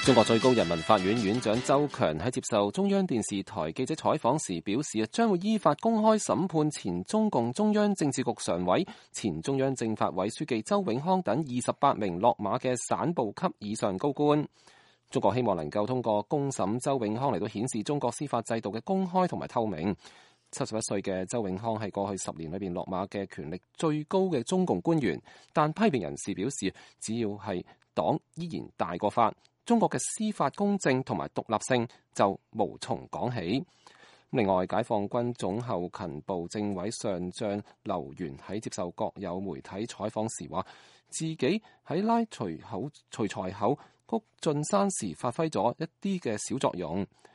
中國最高人民法院院長周強喺接受中央電視台記者採訪時表示，將會依法公開審判前中共中央政治局常委、前中央政法委書記周永康等28名落馬嘅省部級以上高官。中國希望能夠通過公審周永康嚟到顯示中國司法制度嘅公開同埋透明。71歲嘅周永康係過去10年裏邊落馬嘅權力最高嘅中共官員，但批評人士表示，只要係黨依然大過法，中國嘅司法公正同埋獨立性就無從講起。另外，解放軍總後勤部政委上將劉源喺接受國有媒體採訪時話，自己喺拉徐財口谷俊山時發揮咗一啲嘅小作用。